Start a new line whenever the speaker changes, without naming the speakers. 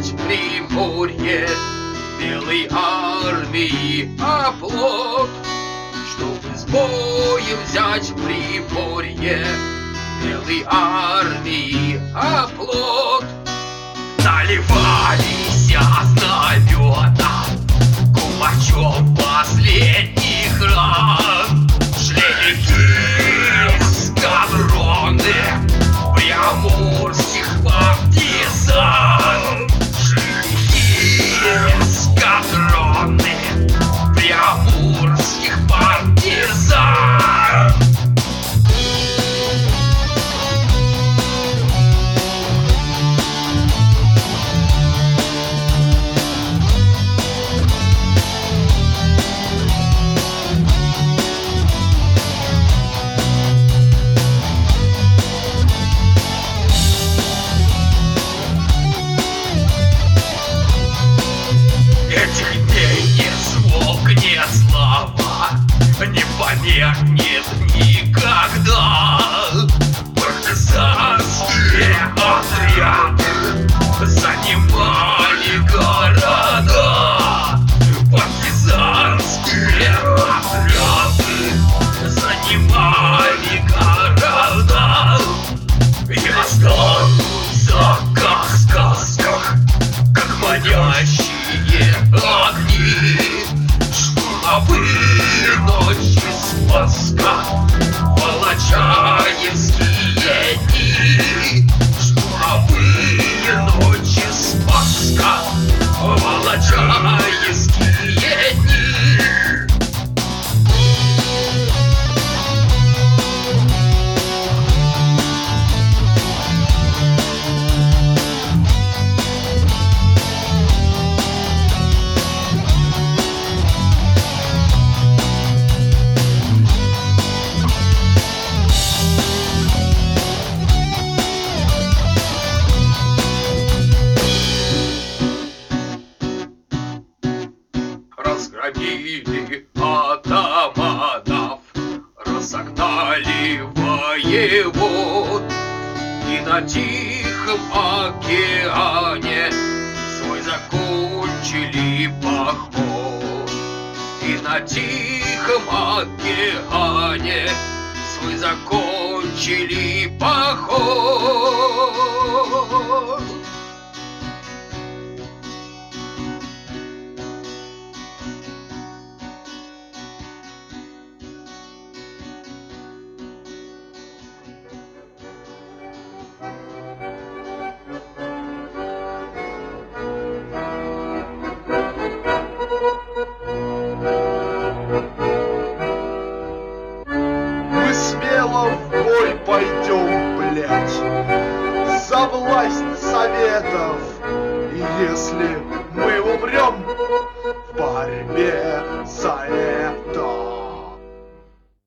взять Приморье, белой армии оплот, чтобы с боем взять Приморье, белой армии оплот. Наливались знамена кумачом последних ран, шли эскадроны приморских партизан, шли эскадроны приморских партизан. Не померкнет никогда. Партизанские отряды занимали города. Партизанские отряды занимали города. И останутся как в сказках, как манящие огни. Штурмовые ночи Спасска, Волочаевские дни. Штурмовые ночи Спасска, Волочаевские дни. Разгромили атаманов, разогнали воевод, и на Тихом океане свой закончили поход. И на Тихом океане свой закончили поход.
В бой пойдем, блядь, за власть Советов.